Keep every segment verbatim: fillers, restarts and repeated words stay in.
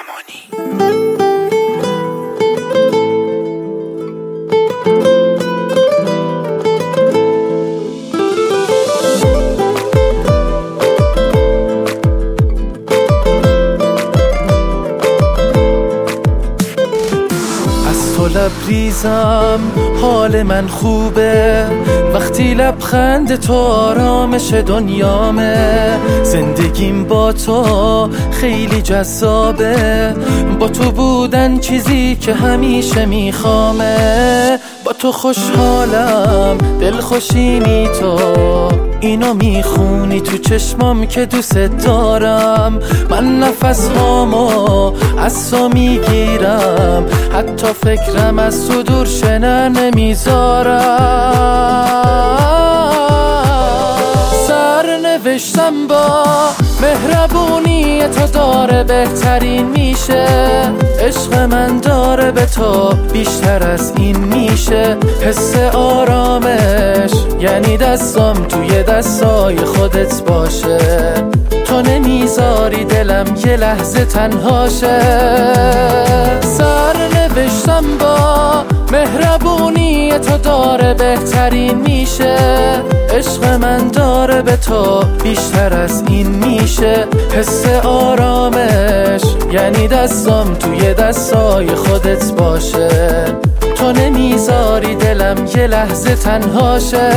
امانی. لبریزم حال من خوبه وقتی لبخند تو آرامش دنیامه. زندگیم با تو خیلی جذابه، با تو بودن چیزی که همیشه میخوامه. با تو خوشحالم، دلخوشینی تو، اینو میخونی تو چشمام که دوست دارم. من نفس هامو از تو میگیرم، حتی فکرم از تو دور شنه نمیذارم. سر نوشتم با مهربونی تو داره بهترین میشه. عشق من داره به تو بیشتر از این میشه. حس آرامش یعنی دستام توی دستای خودت باشه. تو نمیذاری دلم یه لحظه تنها شه. سر نوشتم با مهربونی تو داره بهترین میشه. عشق من داره به تو بیشتر از این میشه. حس آرامش یعنی دستام توی دستای خودت باشه. تو نمیذاری دلم یه لحظه تنها شه.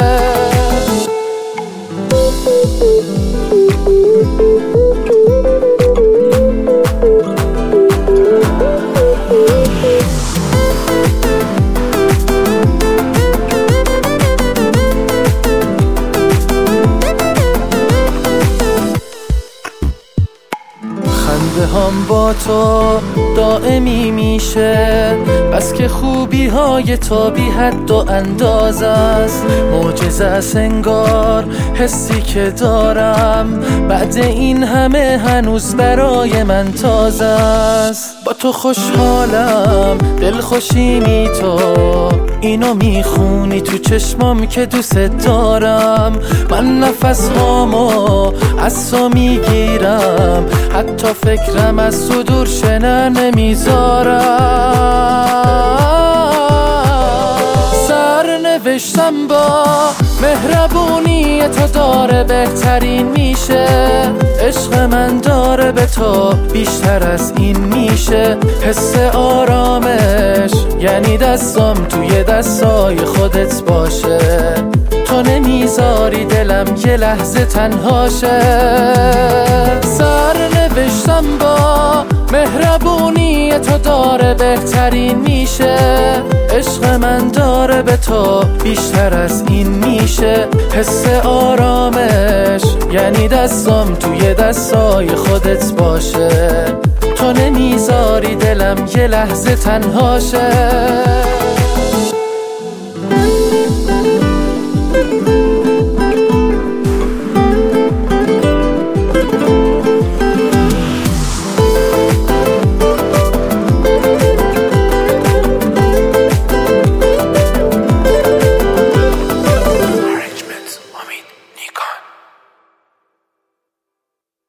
خنده هم با تو دائمی میشه، بس که خوبی های تو بی حد و انداز است. معجزه است انگار حسی که دارم، بعد این همه هنوز برای من تازه است. با تو خوشحالم، دلخوشینی تو، اینو میخونی تو چشمام که دوست دارم. من نفس هامو از تو میگیرم، حتی فکرم از تو دور شنه نمیذارم. سر نوشتم با مهربونی تو داره بهترین میشه. عشق من داره به تو بیشتر از این میشه. حس آرامش یعنی دستام توی دستای خودت باشه. تو نمیذاری دلم یه لحظه تنها شه. سر نوشتم با مهربونی تو داره بهترین میشه. عشق من داره به تو بیشتر از این میشه. حس آرامش یعنی دستام توی دستای خودت باشه. تو نمیذاری دلم یه لحظه تنها شه.